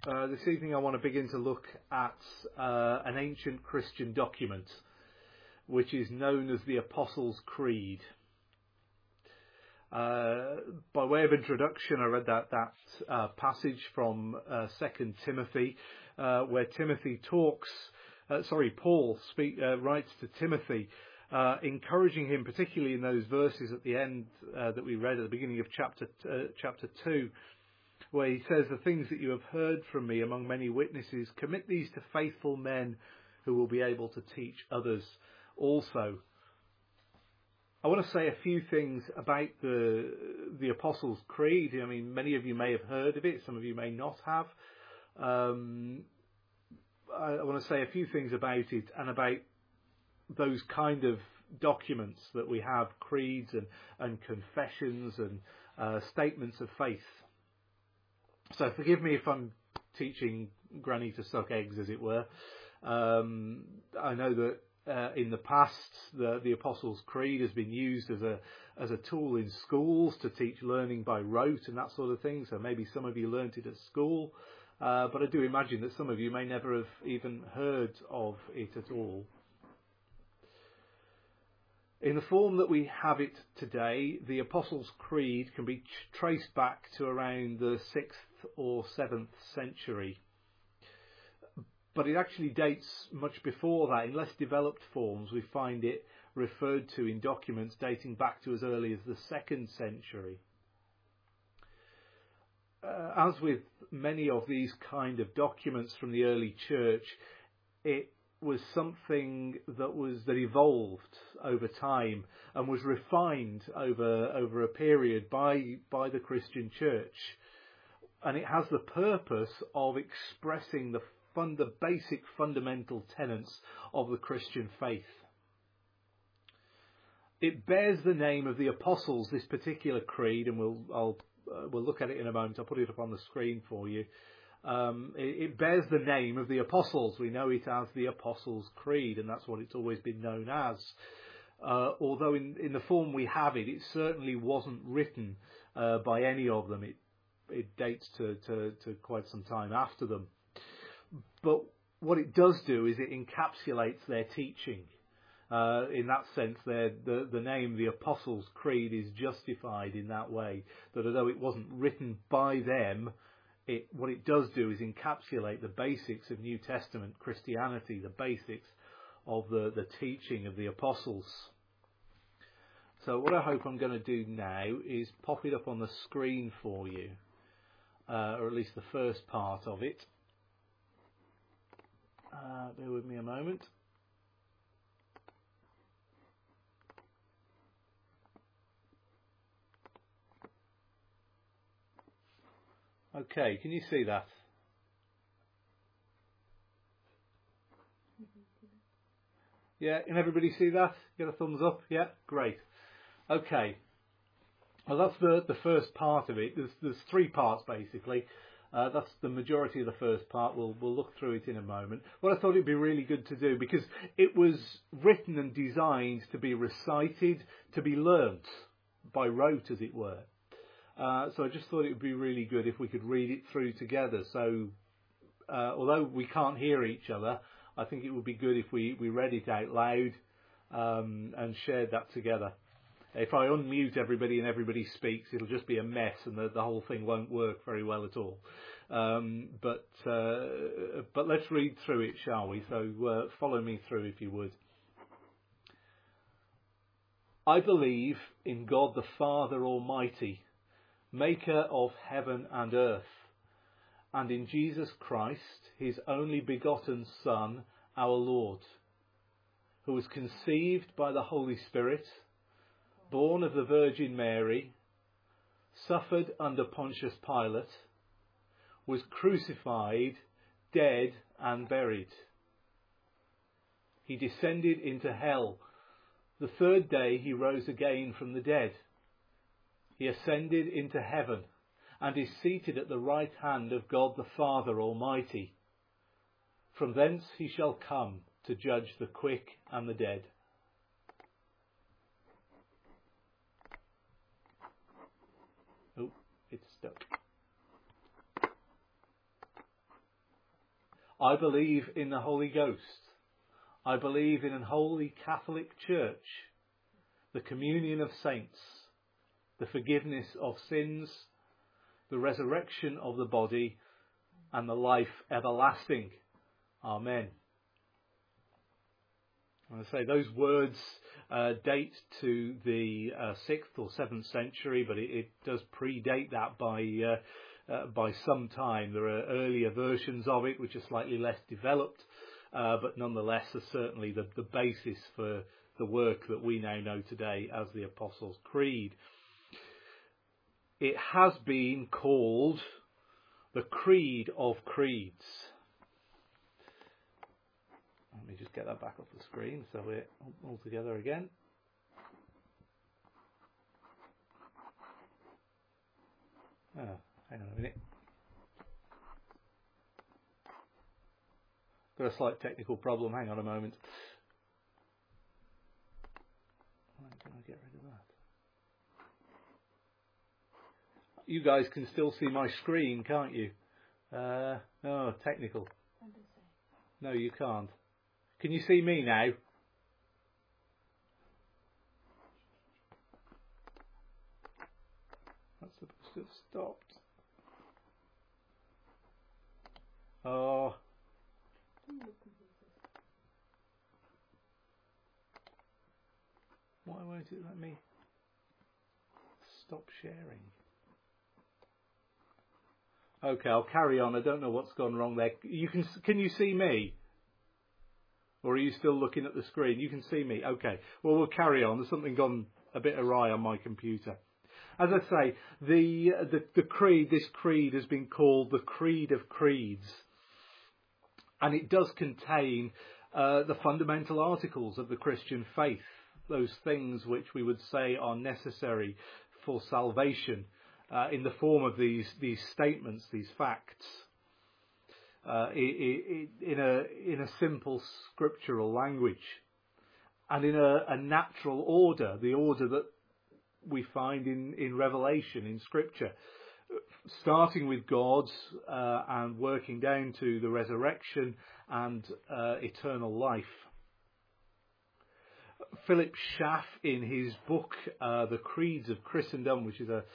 This evening I want to begin to look at an ancient Christian document which is known as the Apostles' Creed. By way of introduction, I read that passage from 2 Timothy where Paul writes to Timothy, encouraging him, particularly in those verses at the end that we read at the beginning of chapter 2, where he says, "The things that you have heard from me among many witnesses, commit these to faithful men who will be able to teach others also." I want to say a few things about the Apostles' Creed. I mean, many of you may have heard of it, some of you may not have. I want to say a few things about it and about those kind of documents that we have, creeds and confessions and statements of faith. So forgive me if I'm teaching Granny to suck eggs, as it were. I know that in the past the Apostles' Creed has been used as a tool in schools to teach learning by rote and that sort of thing. So maybe some of you learnt it at school, but I do imagine that some of you may never have even heard of it at all. In the form that we have it today, the Apostles' Creed can be traced back to around the 6th or 7th century. But it actually dates much before that. In less developed forms, we find it referred to in documents dating back to as early as the 2nd century. As with many of these kind of documents from the early church, it was something that evolved over time and was refined over a period by the Christian church, and it has the purpose of expressing the basic fundamental tenets of the Christian faith. It bears the name of the apostles, this particular creed, and we'll look at it in a moment. I'll put it up on the screen for you. It bears the name of the apostles. We know it as the Apostles' Creed, and that's what it's always been known as. Although in the form we have it, it certainly wasn't written by any of them. It dates to quite some time after them. But what it does do is it encapsulates their teaching. In that sense, the name, the Apostles' Creed, is justified in that way, that although it wasn't written by them, what it does do is encapsulate the basics of New Testament Christianity, the basics of the teaching of the apostles. So what I hope I'm going to do now is pop it up on the screen for you, or at least the first part of it. Bear with me a moment. Okay, can you see that? Yeah, can everybody see that? Get a thumbs up? Yeah, great. Okay. Well, that's the first part of it. There's 3 parts basically. That's the majority of the first part. We'll look through it in a moment. What I thought it'd be really good to do, because it was written and designed to be recited, to be learnt by rote, as it were. So I just thought it would be really good if we could read it through together. So although we can't hear each other, I think it would be good if we read it out loud and shared that together. If I unmute everybody and everybody speaks, it'll just be a mess and the whole thing won't work very well at all. But let's read through it, shall we? So follow me through if you would. I believe in God the Father Almighty, Maker of heaven and earth, and in Jesus Christ, his only begotten Son, our Lord, who was conceived by the Holy Spirit, born of the Virgin Mary, suffered under Pontius Pilate, was crucified, dead and buried. He descended into hell. The 3rd day he rose again from the dead. He ascended into heaven and is seated at the right hand of God the Father Almighty. From thence he shall come to judge the quick and the dead. Oh, it's stuck. I believe in the Holy Ghost. I believe in an holy Catholic Church, the communion of saints, the forgiveness of sins, the resurrection of the body, and the life everlasting. Amen. I say those words date to the 6th or 7th century, but it does predate that by some time. There are earlier versions of it which are slightly less developed, but nonetheless are certainly the basis for the work that we now know today as the Apostles' Creed. It has been called the Creed of Creeds. Let me just get that back off the screen so we're all together again. Oh, hang on a minute. Got a slight technical problem. Hang on a moment. Why can I get rid of that? You guys can still see my screen, can't you? Oh, technical. No, you can't. Can you see me now? That's supposed to have stopped. Oh. Why won't it let me stop sharing? Okay, I'll carry on. I don't know what's gone wrong there. Can you see me? Or are you still looking at the screen? You can see me. Okay. Well, we'll carry on. There's something gone a bit awry on my computer. As I say, the creed, this creed has been called the Creed of Creeds. And it does contain the fundamental articles of the Christian faith. Those things which we would say are necessary for salvation in the form of these statements, these facts. In a simple scriptural language and in a natural order, the order that we find in Revelation, in Scripture, starting with God and working down to the resurrection and eternal life. Philip Schaff, in his book The Creeds of Christendom, which is a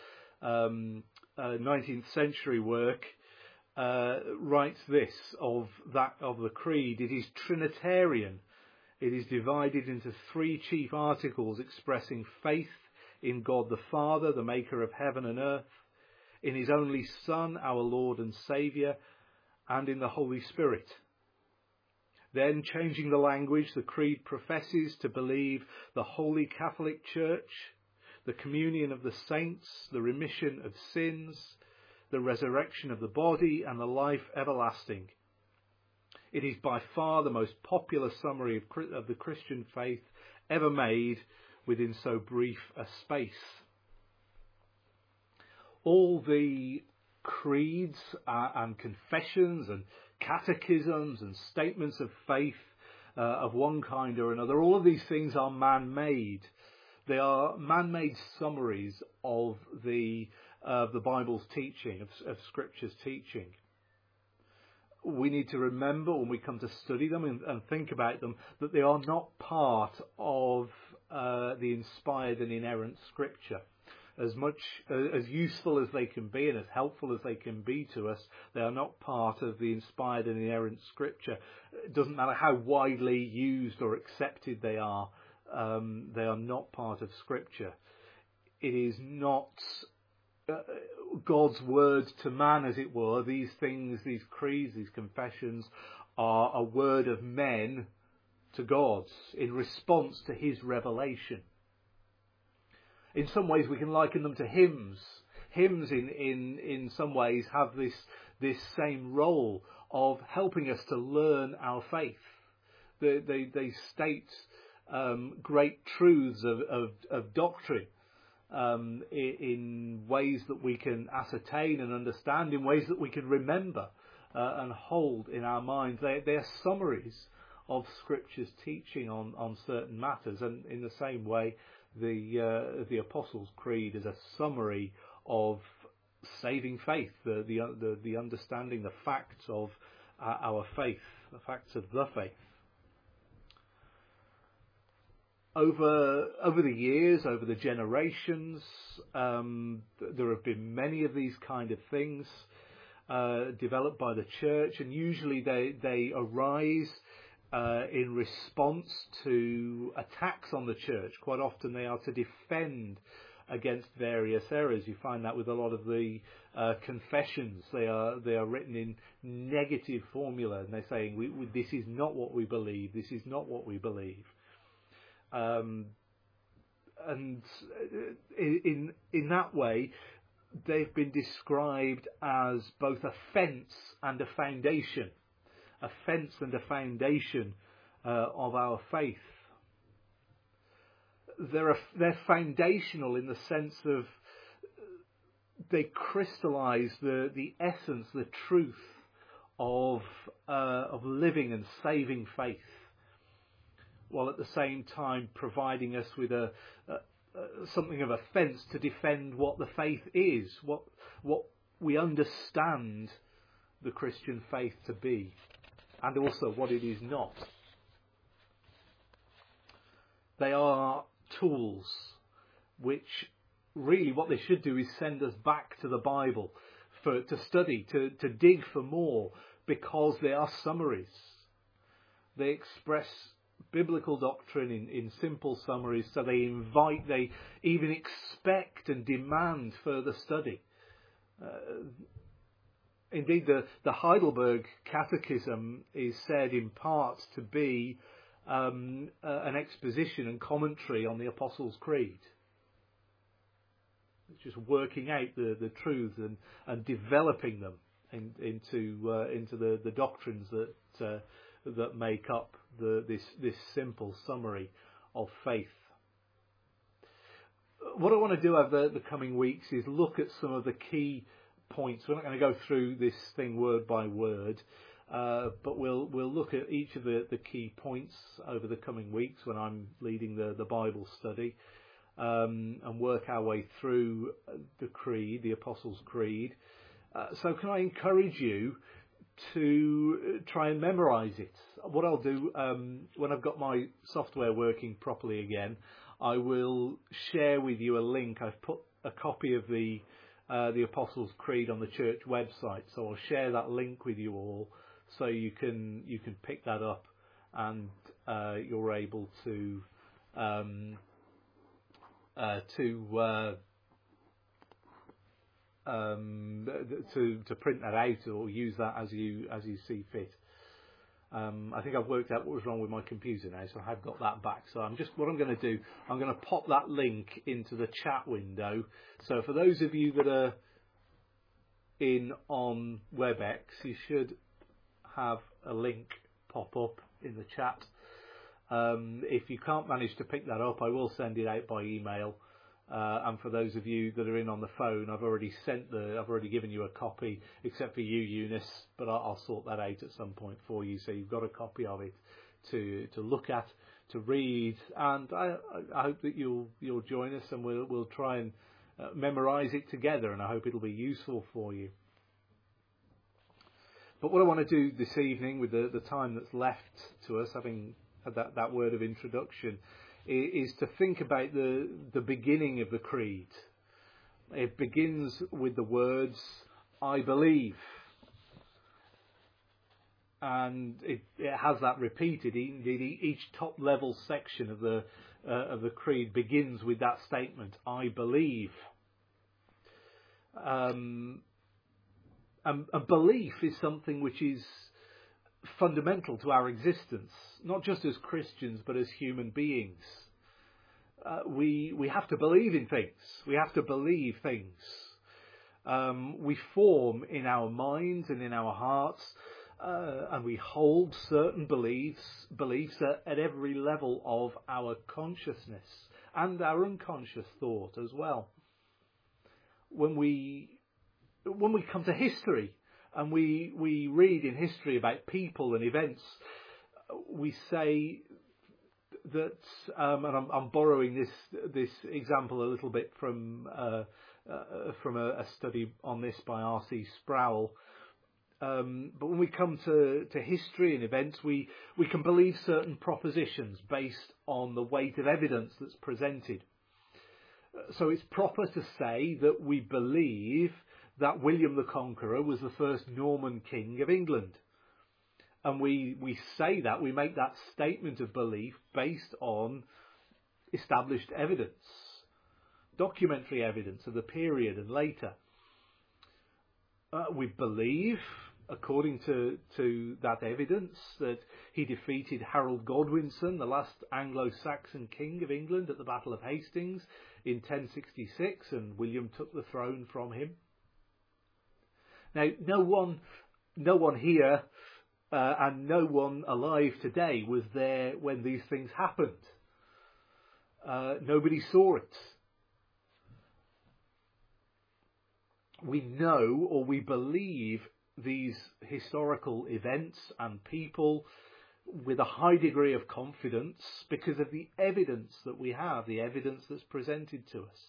19th century work, writes this of the creed. It is Trinitarian. It is divided into 3 chief articles expressing faith in God the Father, the maker of heaven and earth, in his only Son, our Lord and Saviour, and in the Holy Spirit. Then, changing the language, the creed professes to believe the Holy Catholic Church, the communion of the saints, the remission of sins, the resurrection of the body, and the life everlasting. It is by far the most popular summary of the Christian faith ever made within so brief a space. All the creeds and confessions and catechisms and statements of faith of one kind or another, all of these things are man-made. They are man-made summaries of the Bible's teaching, of Scripture's teaching. We need to remember when we come to study them and think about them that they are not part of the inspired and inerrant Scripture. As much as useful as they can be and as helpful as they can be to us, they are not part of the inspired and inerrant Scripture. It doesn't matter how widely used or accepted they are not part of Scripture. It is not God's word to man, as it were. These things, these creeds, these confessions are a word of men to God in response to his revelation. In some ways we can liken them to hymns. Hymns in some ways have this same role of helping us to learn our faith. They state great truths of doctrine in ways that we can ascertain and understand, in ways that we can remember and hold in our minds. They are summaries of Scripture's teaching on certain matters, and in the same way the Apostles' Creed is a summary of saving faith, the understanding, the facts of our faith, the facts of the faith. Over the years, over the generations, there have been many of these kind of things developed by the church, and usually they arise in response to attacks on the church. Quite often they are to defend against various errors. You find that with a lot of the confessions. They are written in negative formula, and they're saying, this is not what we believe, this is not what we believe. And in that way, they've been described as both a fence and a foundation. A fence and a foundation of our faith. They're foundational in the sense of they crystallize the essence, the truth of living and saving faith, while at the same time providing us with something of a fence to defend what the faith is, what we understand the Christian faith to be, and also what it is not. They are tools which really what they should do is send us back to the Bible to study, to dig for more, because they are summaries. They express biblical doctrine in simple summaries, so they even expect and demand further study. Indeed, the Heidelberg Catechism is said in part to be an exposition and commentary on the Apostles' Creed. It's just working out the truths and developing them into the doctrines that make up this simple summary of faith. What I want to do over the coming weeks is look at some of the key points. We're not going to go through this thing word by word, but we'll look at each of the key points over the coming weeks when I'm leading the Bible study, and work our way through the Creed, the Apostles' Creed. So can I encourage you to try and memorise it? What I'll do, when I've got my software working properly again, I will share with you a link. I've put a copy of the Apostles' Creed on the church website, so I'll share that link with you all, so you can pick that up, and you're able to print that out or use that as you see fit. I think I've worked out what was wrong with my computer now, so I have got that back. So what I'm going to do, I'm going to pop that link into the chat window. So for those of you that are in on WebEx, you should have a link pop up in the chat. If you can't manage to pick that up, I will send it out by email. And for those of you that are in on the phone, I've already given you a copy, except for you, Eunice, but I'll sort that out at some point for you, so you've got a copy of it to look at, to read, and I hope that you'll join us, and we'll try and memorise it together, and I hope it'll be useful for you. But what I want to do this evening, with the time that's left to us, having had that word of introduction, is to think about the beginning of the Creed. It begins with the words, I believe. And it has that repeated. Indeed, each top level section of the Creed begins with that statement, I believe. And belief is something which is fundamental to our existence, not just as Christians, but as human beings. We have to believe in things. We have to believe things. We form in our minds and in our hearts, and we hold certain beliefs at every level of our consciousness and our unconscious thought as well. When we come to history, and we read in history about people and events, we say that, and I'm borrowing this example a little bit from a study on this by R.C. Sproul. But when we come to history and events, we can believe certain propositions based on the weight of evidence that's presented. So it's proper to say that we believe that William the Conqueror was the first Norman king of England. And we say that, we make that statement of belief based on established evidence, documentary evidence of the period and later. We believe, according to that evidence, that he defeated Harold Godwinson, the last Anglo-Saxon king of England, at the Battle of Hastings in 1066, and William took the throne from him. Now, no one here and no one alive today was there when these things happened. Nobody saw it. We know, or we believe, these historical events and people with a high degree of confidence because of the evidence that we have, the evidence that's presented to us.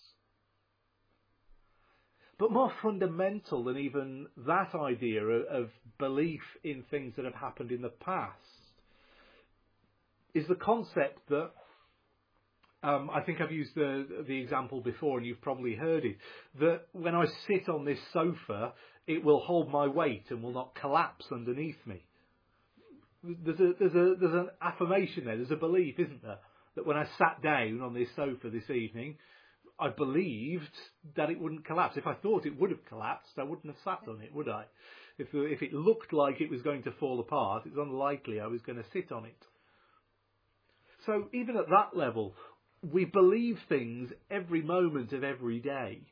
But more fundamental than even that idea of belief in things that have happened in the past is the concept that I think I've used the example before, and you've probably heard it, that when I sit on this sofa, it will hold my weight and will not collapse underneath me. There's an affirmation there. There's a belief, isn't there, that when I sat down on this sofa this evening, I believed that it wouldn't collapse. If I thought it would have collapsed, I wouldn't have sat on it, would I? If it looked like it was going to fall apart, it's unlikely I was going to sit on it. So even at that level, we believe things every moment of every day.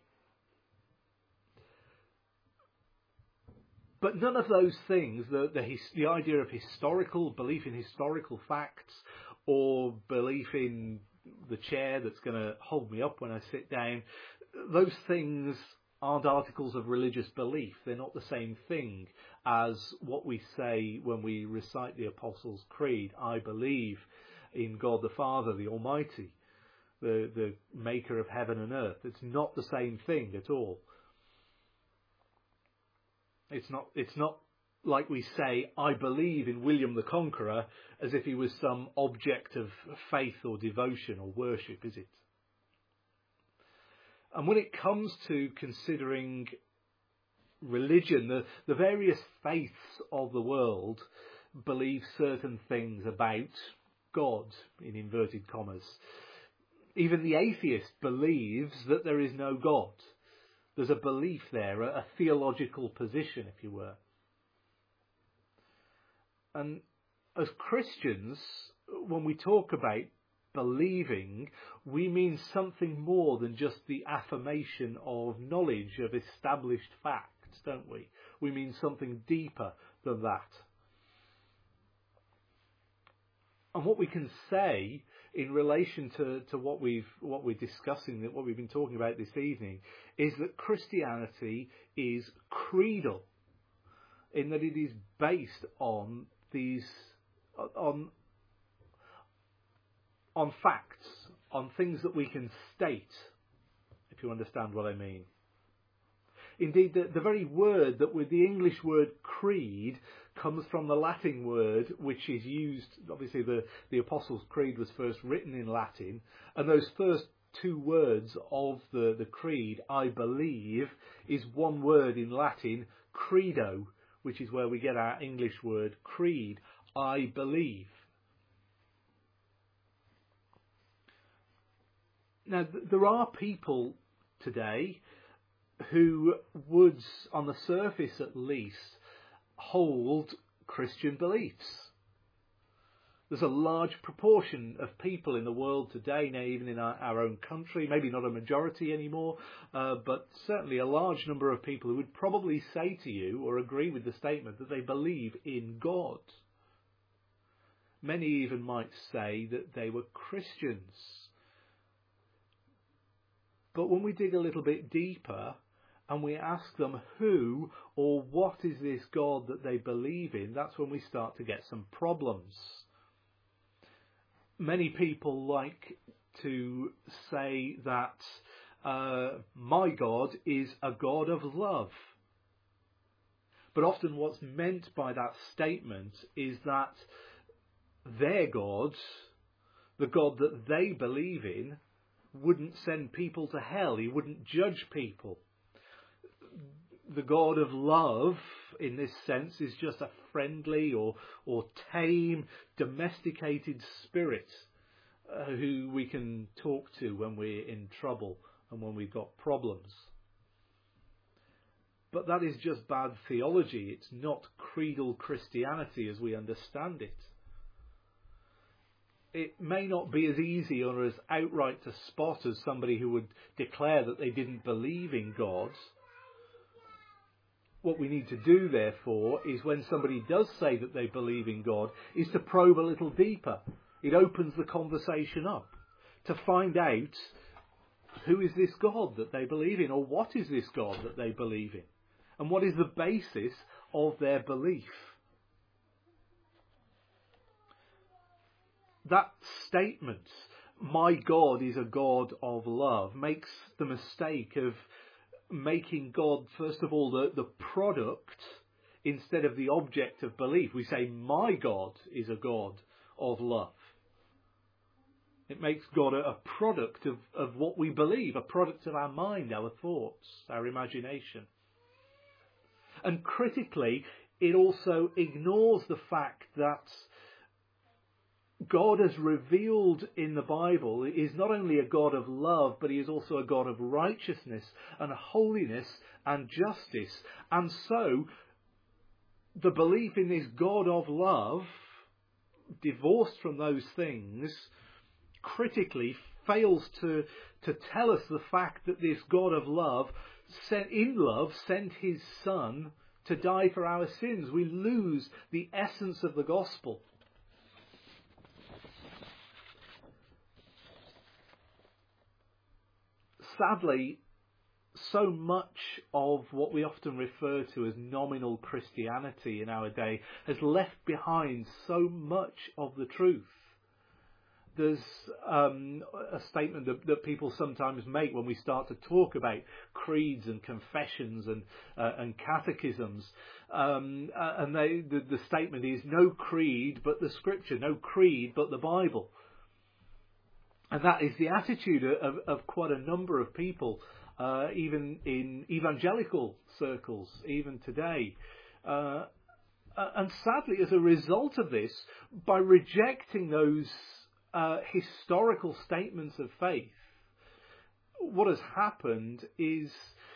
But none of those things, the idea of historical, belief in historical facts, or belief in the chair that's going to hold me up when I sit down, those things aren't articles of religious belief. They're not the same thing as what we say when we recite the Apostles' Creed. I believe in God the Father, the Almighty, the maker of heaven and earth. It's not the same thing at all. It's not like we say, I believe in William the Conqueror, as if he was some object of faith or devotion or worship, is it? And when it comes to considering religion, the various faiths of the world believe certain things about God, in inverted commas. Even the atheist believes that there is no God. There's a belief there, a theological position, if you were. And as Christians, when we talk about believing, we mean something more than just the affirmation of knowledge, of established facts, don't we? We mean something deeper than that. And what we can say in relation to what we're discussing, what we've been talking about this evening, is that Christianity is creedal, in that it is based on on facts, on things that we can state, if you understand what I mean. Indeed, the very word that with the English word creed comes from the Latin word which is used. Obviously, the Apostles' Creed was first written in Latin, and those first two words of the creed, I believe, is one word in Latin, credo, which is where we get our English word creed, I believe. Now, there are people today who would, on the surface at least, hold Christian beliefs. There's a large proportion of people in the world today, now even in our own country, maybe not a majority anymore, but certainly a large number of people who would probably say to you or agree with the statement that they believe in God. Many even might say that they were Christians. But when we dig a little bit deeper and we ask them who or what is this God that they believe in, that's when we start to get some problems. Many people like to say that my God is a God of love. But often what's meant by that statement is that their God, the God that they believe in, wouldn't send people to hell. He wouldn't judge people. The God of love, in this sense, is just a friendly or tame, domesticated spirit who we can talk to when we're in trouble and when we've got problems. But that is just bad theology. It's not creedal Christianity as we understand it. It may not be as easy or as outright to spot as somebody who would declare that they didn't believe in God. What we need to do, therefore, is when somebody does say that they believe in God, is to probe a little deeper. It opens the conversation up to find out who is this God that they believe in, or what is this God that they believe in, and what is the basis of their belief. That statement, my God is a God of love, makes the mistake of making God, first of all, the product instead of the object of belief. We say, my God is a God of love. It makes God a product of what we believe, a product of our mind, our thoughts, our imagination. And critically, it also ignores the fact that God has revealed in the Bible is not only a God of love, but he is also a God of righteousness and holiness and justice. And so, the belief in this God of love, divorced from those things, critically fails to tell us the fact that this God of love, sent his Son to die for our sins. We lose the essence of the gospel. Sadly, so much of what we often refer to as nominal Christianity in our day has left behind so much of the truth. There's a statement that people sometimes make when we start to talk about creeds and confessions and catechisms. And the statement is, no creed but the Scripture, no creed but the Bible. And that is the attitude of quite a number of people, even in evangelical circles, even today. And sadly, as a result of this, by rejecting those historical statements of faith, what has happened is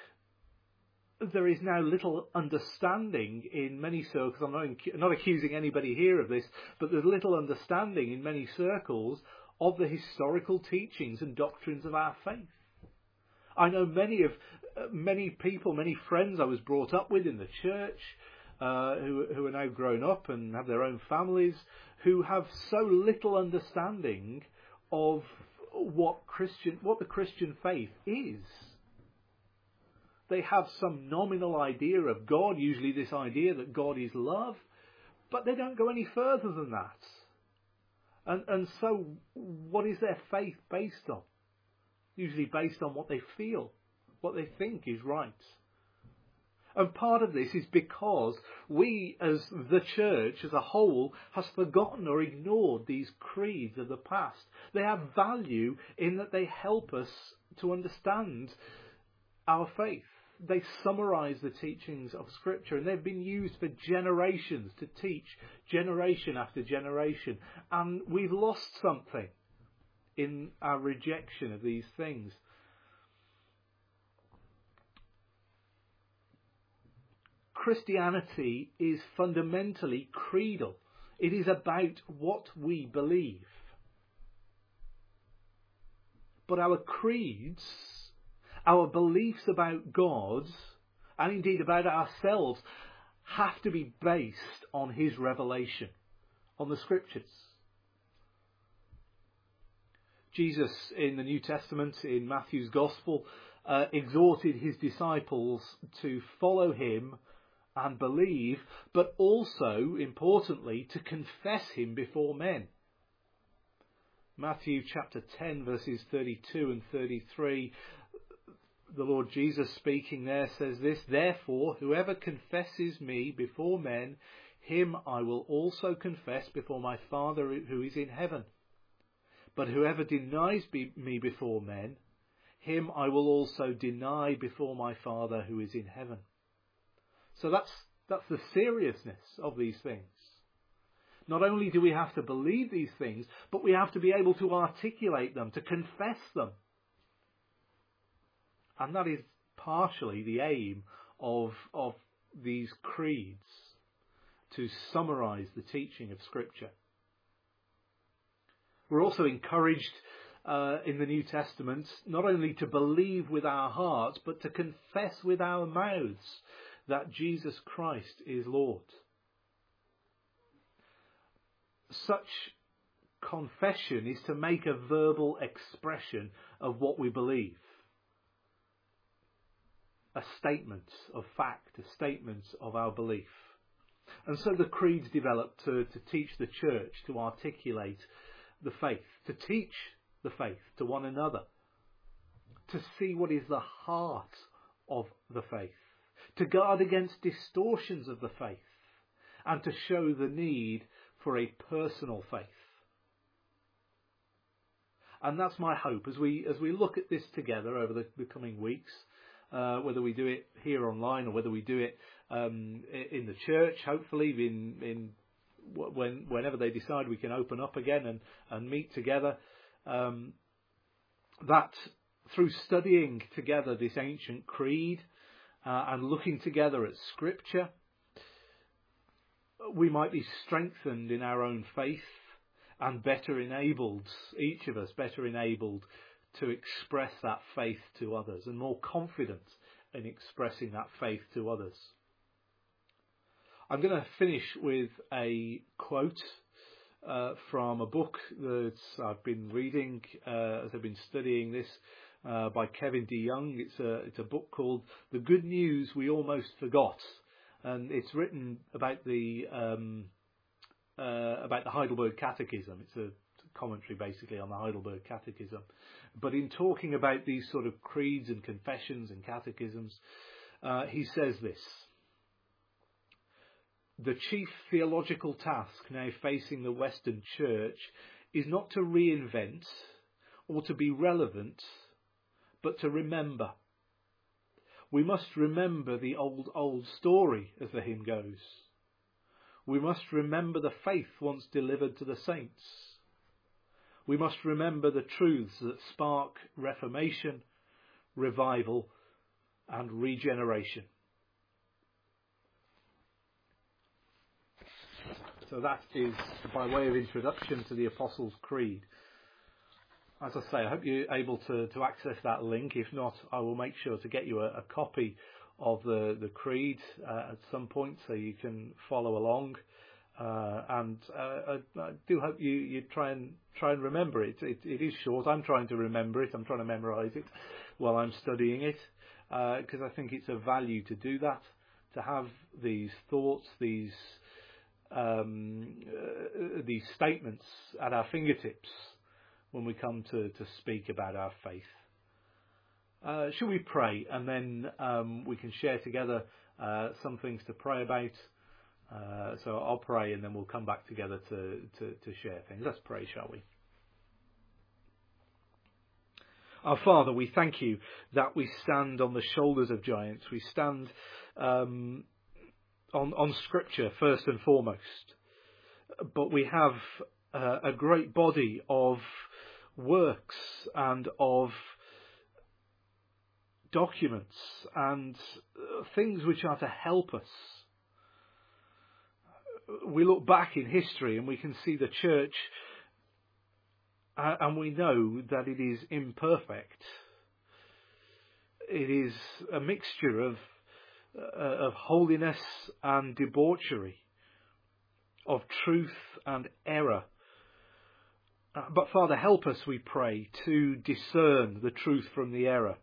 there is now little understanding in many circles. I'm not accusing anybody here of this, but there's little understanding in many circles of the historical teachings and doctrines of our faith. I know many people, many friends I was brought up with in the church, who are now grown up and have their own families, who have so little understanding of what the Christian faith is. They have some nominal idea of God, usually this idea that God is love, but they don't go any further than that. And so what is their faith based on? Usually based on what they feel, what they think is right. And part of this is because we, as the church as a whole, has forgotten or ignored these creeds of the past. They have value in that they help us to understand our faith. They summarise the teachings of Scripture, and they've been used for generations to teach generation after generation. And we've lost something in our rejection of these things. Christianity is fundamentally creedal. It is about what we believe. But our creeds, our beliefs about God, and indeed about ourselves, have to be based on his revelation, on the Scriptures. Jesus, in the New Testament, in Matthew's Gospel, exhorted his disciples to follow him and believe, but also, importantly, to confess him before men. Matthew chapter 10, verses 32 and 33, the Lord Jesus speaking there says this, "Therefore, whoever confesses me before men, him I will also confess before my Father who is in heaven. But whoever denies me before men, him I will also deny before my Father who is in heaven." So that's the seriousness of these things. Not only do we have to believe these things, but we have to be able to articulate them, to confess them. And that is partially the aim of these creeds, to summarize the teaching of Scripture. We're also encouraged in the New Testament not only to believe with our hearts, but to confess with our mouths that Jesus Christ is Lord. Such confession is to make a verbal expression of what we believe. A statement of fact, a statement of our belief. And so the creeds developed to teach the church to articulate the faith, to teach the faith to one another, to see what is the heart of the faith, to guard against distortions of the faith, and to show the need for a personal faith. And that's my hope as we look at this together over the coming weeks, whether we do it here online or whether we do it in the church, hopefully whenever they decide we can open up again and meet together, that through studying together this ancient creed and looking together at Scripture, we might be strengthened in our own faith and better enabled, each of us better enabled to express that faith to others and more confident in expressing that faith to others. I'm going to finish with a quote from a book that I've been reading as I've been studying this by Kevin DeYoung. It's a book called The Good News We Almost Forgot. And it's written about the Heidelberg Catechism. It's a commentary basically on the Heidelberg Catechism. But in talking about these sort of creeds and confessions and catechisms, he says this: "The chief theological task now facing the Western Church is not to reinvent or to be relevant, but to remember. We must remember the old story, as the hymn goes. We must remember the faith once delivered to the saints. We must remember the truths that spark reformation, revival, and regeneration." So that is by way of introduction to the Apostles' Creed. As I say, I hope you're able to access that link. If not, I will make sure to get you a copy of the Creed at some point so you can follow along. And I do hope you try and remember it. It is short. I'm trying to remember it. I'm trying to memorise it while I'm studying it, because I think it's of value to do that, to have these thoughts, these statements at our fingertips when we come to speak about our faith. Shall we pray, and then we can share together some things to pray about. So I'll pray and then we'll come back together to share things. Let's pray, shall we? Our Father, we thank you that we stand on the shoulders of giants. We stand on Scripture first and foremost. But we have a great body of works and of documents and things which are to help us. We look back in history and we can see the church, and we know that it is imperfect. It is a mixture of holiness and debauchery, of truth and error. But Father, help us, we pray, to discern the truth from the error.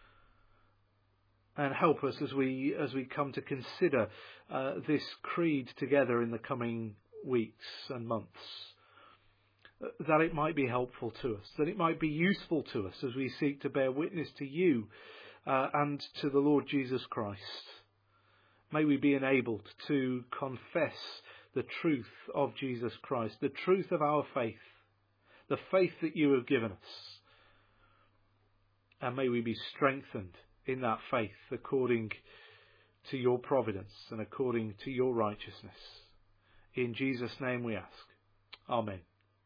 And help us as we come to consider this creed together in the coming weeks and months, that it might be helpful to us, that it might be useful to us as we seek to bear witness to you and to the Lord Jesus Christ. May we be enabled to confess the truth of Jesus Christ, the truth of our faith, the faith that you have given us. And may we be strengthened in that faith according to your providence and according to your righteousness. In Jesus' name we ask. Amen.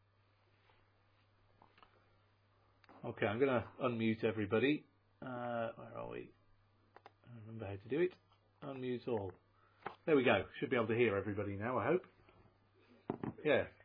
Okay, I'm going to unmute everybody. Where are we? I don't remember how to do it. Unmute all. There we go. Should be able to hear everybody now, I hope. Yeah.